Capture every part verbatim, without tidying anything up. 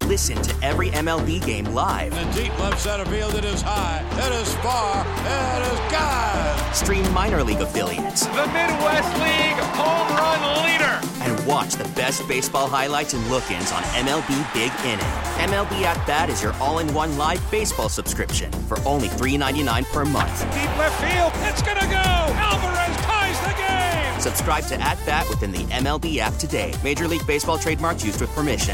Listen to every M L B game live. In the deep left center field, it is high, it is far, it is gone. Stream minor league affiliates. The Midwest League home run leader. And watch the best baseball highlights and look-ins on M L B Big Inning. M L B At Bat is your all-in-one live baseball subscription for only three dollars and ninety-nine cents per month. Deep left field, it's gonna go. Alvarez ties the game. Subscribe to At Bat within the M L B app today. Major League Baseball trademarks used with permission.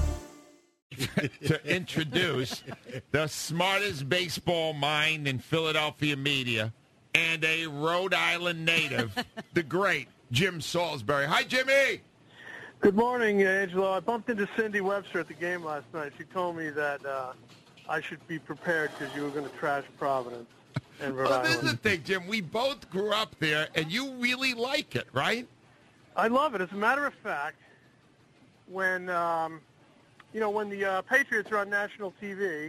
To introduce the smartest baseball mind in Philadelphia media and a Rhode Island native, the great Jim Salisbury. Hi, Jimmy. Good morning, Angelo. I bumped into Cindy Webster at the game last night. She told me that uh, I should be prepared because you were going to trash Providence and Rhode well, Island. this is the thing, Jim. We both grew up there, and you really like it, right? I love it. As a matter of fact, when um, you know when the uh, Patriots are on national T V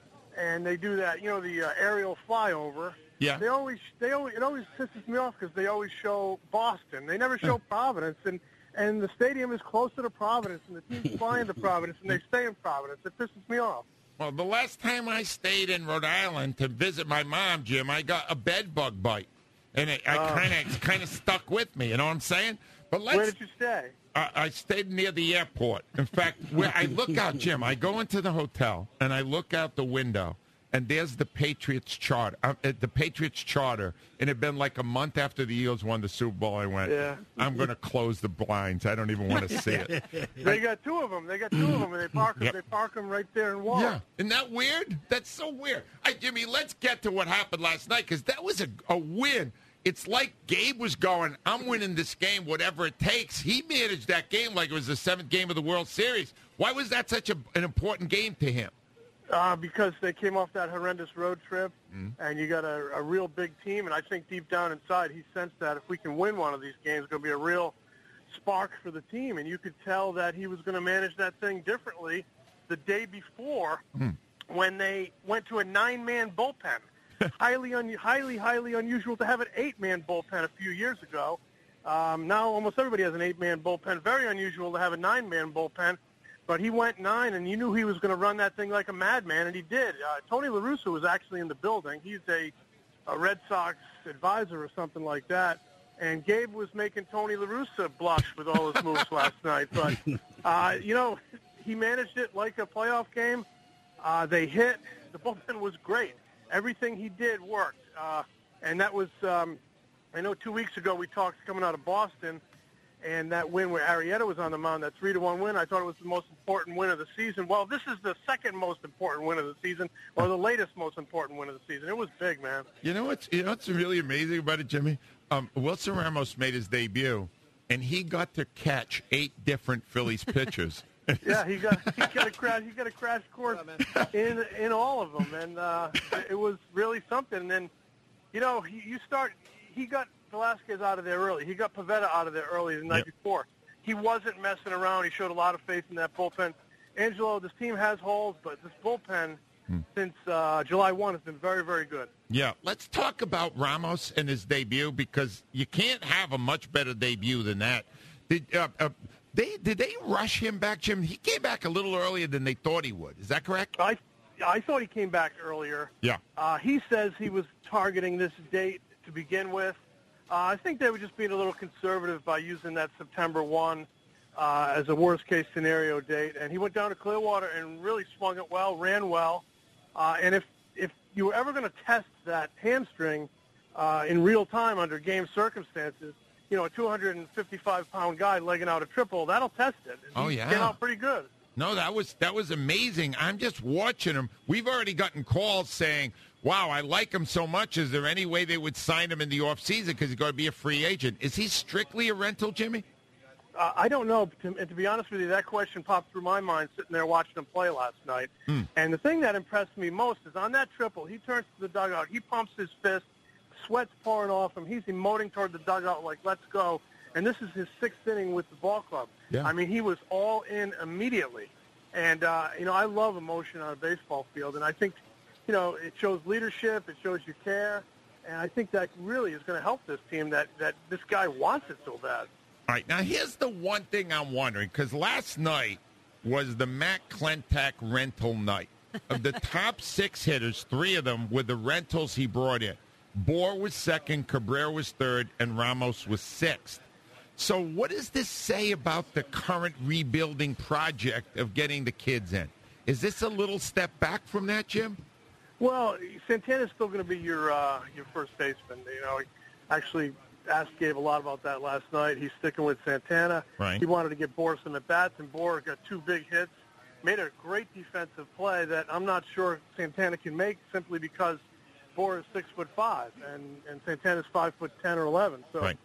and they do that, you know, the uh, aerial flyover. Yeah. They always, they always, it always pisses me off because they always show Boston. They never show Providence, and and the stadium is closer to Providence, and the team's flying to Providence, and they stay in Providence. It pisses me off. Well, the last time I stayed in Rhode Island to visit my mom, Jim, I got a bed bug bite, and it I Oh. kind of kind of stuck with me. You know what I'm saying? But let's. Where did you stay? I, I stayed near the airport. In fact, where I look out, Jim, I go into the hotel and I look out the window, and there's the Patriots charter, uh, the Patriots charter, and it had been like a month after the Eagles won the Super Bowl. I went, Yeah. I'm going to close the blinds. I don't even want to see it. They got two of them. They got two of them, and they park them. Yep. They park them right there and walk. Yeah, isn't that weird? That's so weird. All right, Jimmy, let's get to what happened last night because that was a, a win. It's like Gabe was going, I'm winning this game, whatever it takes. He managed that game like it was the seventh game of the World Series. Why was that such a, an important game to him? Uh, because they came off that horrendous road trip, Mm-hmm. and you got a, a real big team. And I think deep down inside, he sensed that if we can win one of these games, it's going to be a real spark for the team. And you could tell that he was going to manage that thing differently the day before Mm. when they went to a nine-man bullpen. highly, un- highly, highly unusual to have an eight-man bullpen a few years ago. Um, now almost everybody has an eight-man bullpen. Very unusual to have a nine-man bullpen. But he went nine, and you knew he was going to run that thing like a madman, and he did. Uh, Tony La Russa was actually in the building. He's a, a Red Sox advisor or something like that. And Gabe was making Tony La Russa blush with all his moves last night. But, uh, you know, he managed it like a playoff game. Uh, they hit. The bullpen was great. Everything he did worked. Uh, and that was, um, I know two weeks ago we talked coming out of Boston, and that win where Arrieta was on the mound, that three to one win, I thought it was the most important win of the season. Well, this is the second most important win of the season, or the latest most important win of the season. It was big, man. You know what's, you know what's really amazing about it, Jimmy? Um, Wilson Ramos made his debut, and he got to catch eight different Phillies pitchers. Yeah, he got he got a crash he got a crash course in in all of them, and uh, it was really something. And then, you know, he, you start he got Velasquez out of there early. He got Pivetta out of there early the night Yep. before. He wasn't messing around. He showed a lot of faith in that bullpen. Angelo, this team has holes, but this bullpen hmm. since uh, July first has been very, very good. Yeah, let's talk about Ramos and his debut because you can't have a much better debut than that. Did uh, uh, they did they rush him back, Jim? He came back a little earlier than they thought he would. Is that correct? I I thought he came back earlier. Yeah. Uh, he says he was targeting this date to begin with. Uh, I think they were just being a little conservative by using that September first uh, as a worst-case scenario date. And he went down to Clearwater and really swung it well, ran well. Uh, and if, if you were ever going to test that hamstring uh, in real time under game circumstances, you know, a two hundred fifty-five pound guy legging out a triple, that'll test it. And Oh, he yeah. came out pretty good. No, that was that was amazing. I'm just watching him. We've already gotten calls saying, wow, I like him so much. Is there any way they would sign him in the offseason because he's going to be a free agent? Is he strictly a rental, Jimmy? Uh, I don't know. To, and to be honest with you, that question popped through my mind sitting there watching him play last night. Mm. And the thing that impressed me most is on that triple, he turns to the dugout, he pumps his fist, sweat's pouring off him. He's emoting toward the dugout like, let's go. And this is his sixth inning with the ball club. Yeah. I mean, he was all in immediately. And, uh, you know, I love emotion on a baseball field. And I think, you know, it shows leadership. It shows you care. And I think that really is going to help this team, that, that this guy wants it so bad. All right, now here's the one thing I'm wondering, because last night was the Matt Klentak rental night. Of the top six hitters, three of them were the rentals he brought in. Bohr was second, Cabrera was third, and Ramos was sixth. So what does this say about the current rebuilding project of getting the kids in? Is this a little step back from that, Jim? Well, Santana's still going to be your uh, your first baseman. You know, I actually asked Gabe a lot about that last night. He's sticking with Santana. Right. He wanted to get Bohr some at-bats, and Bohr got two big hits. Made a great defensive play that I'm not sure Santana can make simply because Bohr is six foot five and, and Santana's five foot ten or eleven. So, right.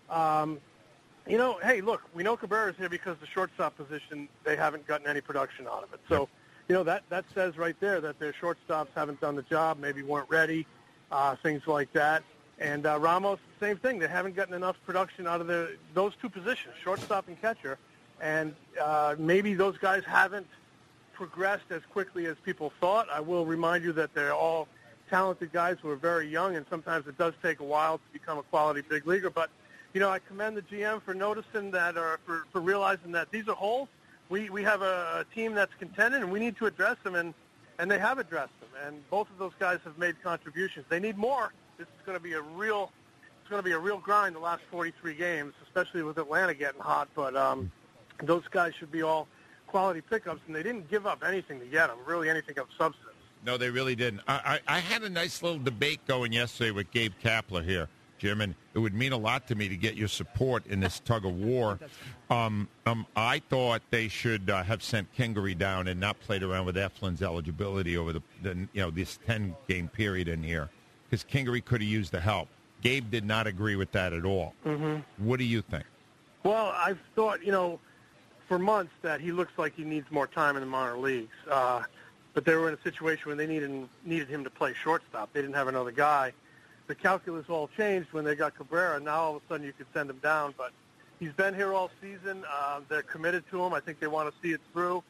um, you know, hey, look, we know Cabrera's here because the shortstop position, they haven't gotten any production out of it. So, Yep. you know, that, that says right there that their shortstops haven't done the job, maybe weren't ready, uh, things like that. And uh, Ramos, same thing. They haven't gotten enough production out of the, those two positions, shortstop and catcher. And uh, maybe those guys haven't progressed as quickly as people thought. I will remind you that they're all talented guys who are very young, and sometimes it does take a while to become a quality big leaguer. But, you know, I commend the G M for noticing that, or for, for realizing that these are holes. We we have a, a team that's contending, and we need to address them, and, and they have addressed them. And both of those guys have made contributions. They need more. This is going to be a real it's going to be a real grind the last forty-three games, especially with Atlanta getting hot. But um, those guys should be all quality pickups, and they didn't give up anything to get them, really anything of substance. No, they really didn't. I, I, I had a nice little debate going yesterday with Gabe Kapler here, Jim, and it would mean a lot to me to get your support in this tug of war. Um, um, I thought they should uh, have sent Kingery down and not played around with Eflin's eligibility over the, the you know this ten-game period in here, because Kingery could have used the help. Gabe did not agree with that at all. Mm-hmm. What do you think? Well, I've thought, you know, for months that he looks like he needs more time in the minor leagues. Uh, but they were in a situation where they needed needed him to play shortstop. They didn't have another guy. The calculus all changed when they got Cabrera. Now all of a sudden you could send him down. But he's been here all season. Uh, they're committed to him. I think they want to see it through.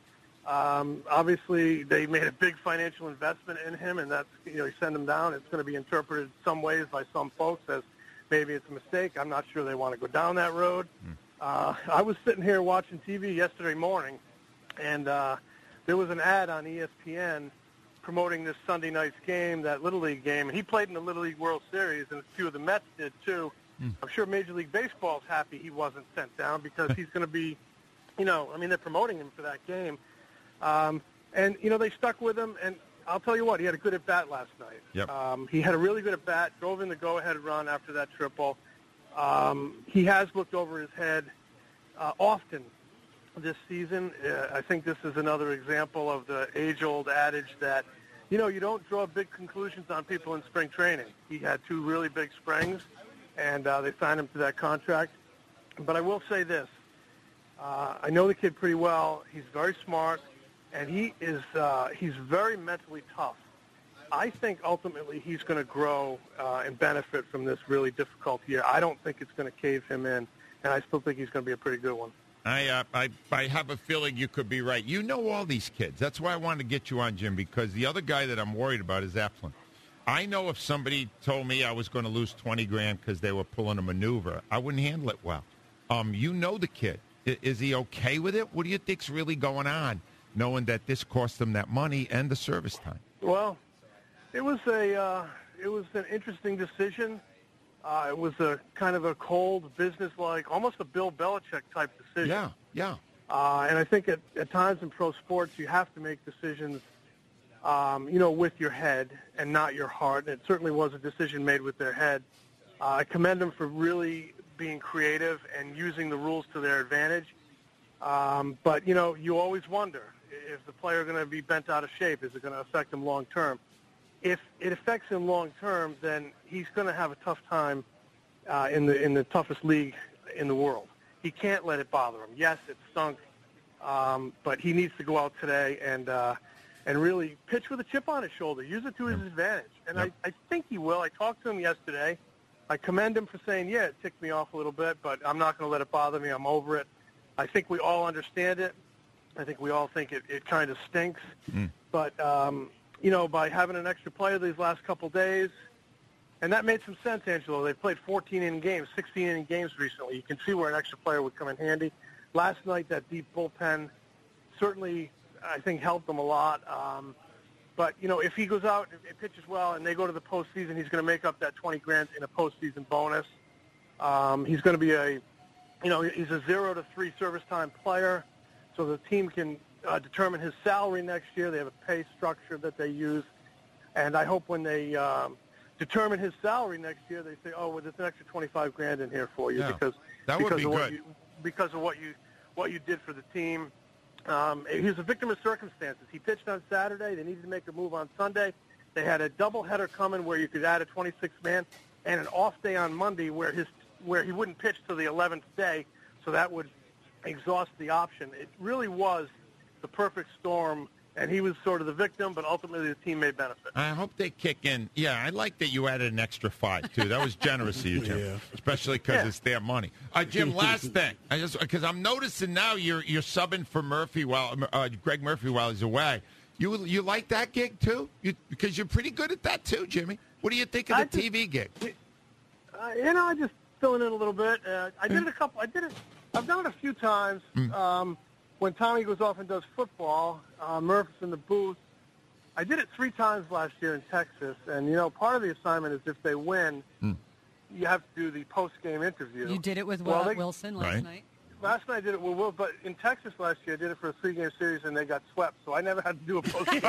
Um, obviously, they made a big financial investment in him, and that's, you know, you send him down. It's going to be interpreted some ways by some folks as maybe it's a mistake. I'm not sure they want to go down that road. Mm. Uh, I was sitting here watching T V yesterday morning, and uh, there was an ad on E S P N promoting this Sunday night's game, that Little League game. And he played in the Little League World Series, and a few of the Mets did too. Mm. I'm sure Major League Baseball's happy he wasn't sent down because he's going to be, you know, I mean, they're promoting him for that game. Um, and, you know, they stuck with him, and I'll tell you what, he had a good at-bat last night. Yep. Um, he had a really good at-bat, drove in the go-ahead run after that triple. Um, he has looked over his head uh, often this season. Uh, I think this is another example of the age-old adage that, you know, you don't draw big conclusions on people in spring training. He had two really big springs, and uh, they signed him to that contract. But I will say this. Uh, I know the kid pretty well. He's very smart, and he is uh, he's very mentally tough. I think ultimately he's going to grow uh, and benefit from this really difficult year. I don't think it's going to cave him in, and I still think he's going to be a pretty good one. I, uh, I I have a feeling you could be right. You know all these kids. That's why I wanted to get you on, Jim, because the other guy that I'm worried about is Eflin. I know if somebody told me I was going to lose twenty grand because they were pulling a maneuver, I wouldn't handle it well. Um, you know the kid. I, is he okay with it? What do you think's really going on, knowing that this cost him that money and the service time? Well, it was a uh, it was an interesting decision. Uh, it was a kind of a cold, business-like, almost a Bill Belichick type decision. Yeah, yeah. Uh, and I think at, at times in pro sports, you have to make decisions, um, you know, with your head and not your heart. And it certainly was a decision made with their head. Uh, I commend them for really being creative and using the rules to their advantage. Um, but, you know, you always wonder, is the player going to be bent out of shape? Is it going to affect him long term? If it affects him long term, then he's going to have a tough time uh, in the in the toughest league in the world. He can't let it bother him. Yes, it stunk, um, but he needs to go out today and uh, and really pitch with a chip on his shoulder. Use it to his advantage, and Yep. I, I think he will. I talked to him yesterday. I commend him for saying, yeah, it ticked me off a little bit, but I'm not going to let it bother me. I'm over it. I think we all understand it. I think we all think it, it kind of stinks, Mm. but. Um, You know, by having an extra player these last couple days, and that made some sense, Angelo. They've played fourteen-inning games, sixteen-inning games recently. You can see where an extra player would come in handy. Last night, that deep bullpen certainly, I think, helped them a lot. Um, but, you know, if he goes out and pitches well and they go to the postseason, he's going to make up that twenty grand in a postseason bonus. Um, he's going to be a, you know, he's a zero to three service time player, so the team can uh, determine his salary next year. They have a pay structure that they use, and I hope when they um, determine his salary next year, they say, "Oh, well, there's an extra twenty-five grand in here for you yeah, because that because would be of what good. you, because of what you what you did for the team." Um, he was a victim of circumstances. He pitched on Saturday. They needed to make a move on Sunday. They had a doubleheader coming where you could add a twenty-six man, and an off day on Monday where his where he wouldn't pitch till the eleventh day, so that would exhaust the option. It really was the perfect storm, and he was sort of the victim, but ultimately the team may benefit. I hope they kick in. Yeah, I like that you added an extra five, too. That was generous of you, Jim, yeah. especially because yeah. it's their money. Uh, Jim, last thing, I just because I'm noticing now you're you're subbing for Murphy while uh, Greg Murphy while he's away. You you like that gig, too? You, because you're pretty good at that, too, Jimmy. What do you think of the I just, T V gig? Uh, you know, I just filling in a little bit. Uh, I did it a couple. I did it. I've done it a few times. Mm. Um, when Tommy goes off and does football, uh, Murph's in the booth. I did it three times last year in Texas, and you know, part of the assignment is if they win, mm. you have to do the post-game interview. You did it with well, they, Wilson last right. night. Last night I did it with Will, but in Texas last year I did it for a three-game series, and they got swept, so I never had to do a post-game.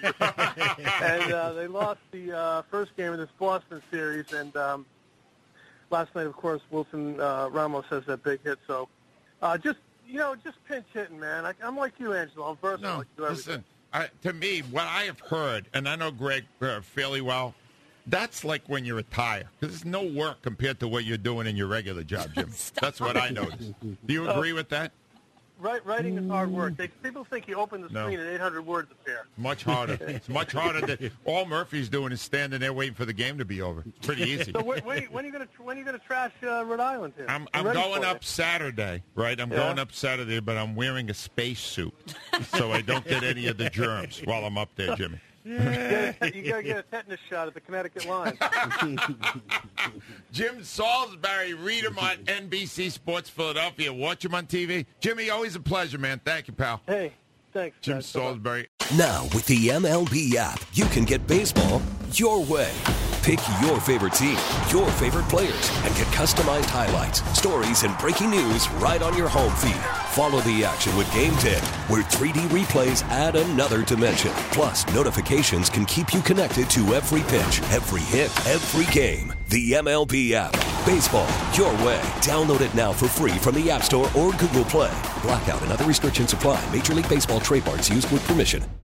And uh, they lost the uh, first game of this Boston series, and um, last night, of course, Wilson uh, Ramos has that big hit. So uh, just, you know, just pinch hitting, man. I, I'm like you, Angelo. I'm versatile. No, like you do everything. listen, I, to me, what I have heard, and I know Greg uh, fairly well, that's like when you retire. Because there's no work compared to what you're doing in your regular job, Jim. That's what I noticed. Do you agree with that? Right, writing is hard work. They, people think you open the No. screen and eight hundred words appear. Much harder. It's much harder. Than, all Murphy's doing is standing there waiting for the game to be over. It's pretty easy. So when, when, when are you going to when are you going to trash uh, Rhode Island here? I'm, I'm I'm ready going for up it. Saturday, right? I'm Yeah. going up Saturday, but I'm wearing a space suit so I don't get any of the germs while I'm up there, Jimmy. You gotta, you gotta get a tetanus shot at the Connecticut line. Jim Salisbury, read him on N B C Sports Philadelphia. Watch him on T V. Jimmy, always a pleasure, man. Thank you, pal. Hey, thanks. Jim guys. Salisbury. Now, with the M L B app, you can get baseball your way. Pick your favorite team, your favorite players, and get customized highlights, stories, and breaking news right on your home feed. Follow the action with Game ten, where three D replays add another dimension. Plus, notifications can keep you connected to every pitch, every hit, every game. The M L B app. Baseball your way. Download it now for free from the App Store or Google Play. Blackout and other restrictions apply. Major League Baseball trademarks used with permission.